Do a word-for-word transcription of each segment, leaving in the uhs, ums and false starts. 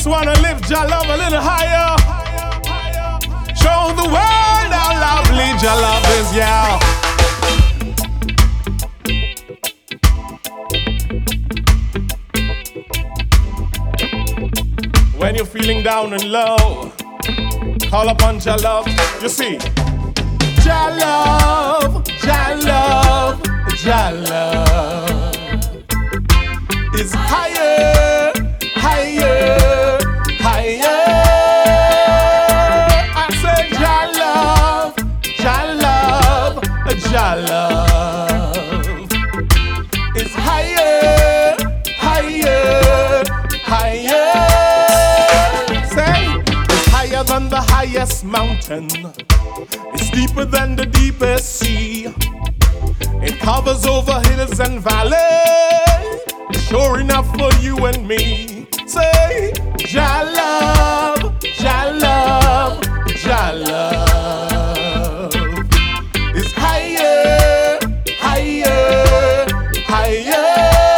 just wanna lift your love a little higher. Show the world how lovely your love is, yeah. When you're feeling down and low, call upon your love. You see, your love, your love, your love is higher, higher, higher. I said your love, your love, your love is higher, higher, higher. Say, it's higher than the highest mountain. It's deeper than the deepest sea. It covers over hills and valleys. Sure enough for you and me. Say, Jah love, Jah love, Jah love is higher, higher, higher.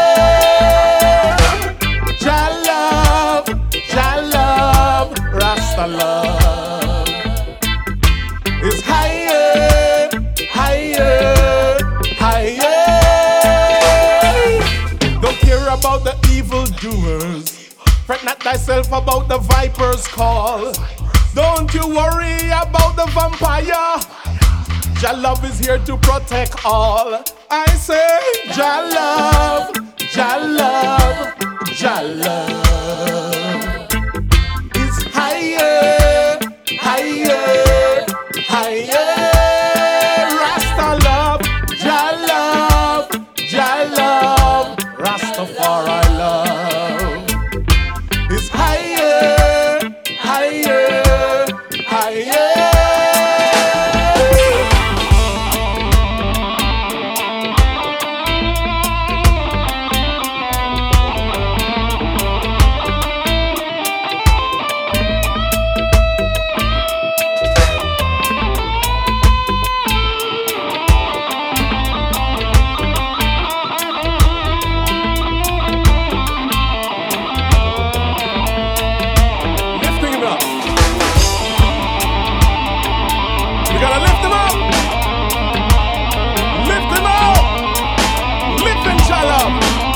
Jah love, Jah love, Rasta love is higher, higher, higher. Don't care about the evildoers. Fret not thyself about the viper's call. Don't you worry about the vampire. Jah love is here to protect all. I say, Jah love, Jah love, Jah love is higher, higher, higher. Rasta love, Jah love, Jah love, Rastafari love is higher, higher, higher. You gotta lift him up. Lift him up. Lift him, Jah love.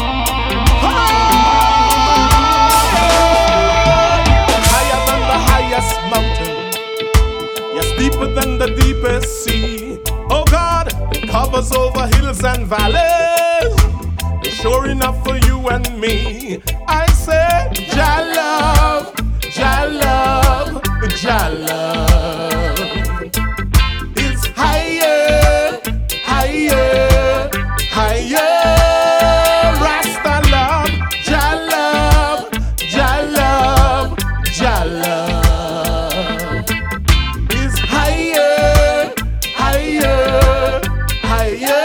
Higher than the highest mountain. Yes, deeper than the deepest sea. Oh God, it covers over hills and valleys. It's sure enough for you and me. I say, Jah love, Jah love, Jah love is higher, higher, higher. Rasta love, Jah love, Jah love, Jah love is higher, higher, higher.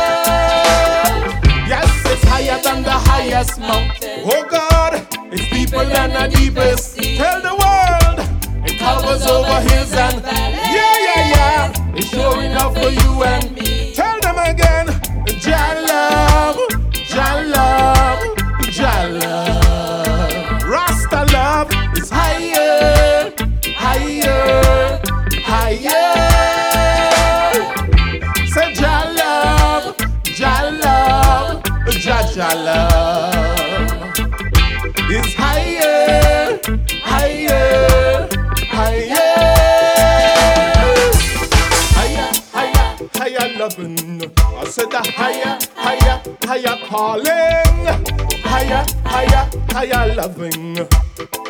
Yes, it's higher than the highest mountain. Oh God, it's deeper than the deepest sea. Tell the world, it covers over hills and valleys. Yeah, yeah, yeah. It's sure enough for you and me. Tell them again, Jah love, Jah love, Jah love. Rasta love is higher, higher, higher. Say Jah love, Jah love, Jah Jah love is higher, higher, higher. Higher, higher, higher loving. I said the higher, higher, higher calling. Higher, higher, higher loving.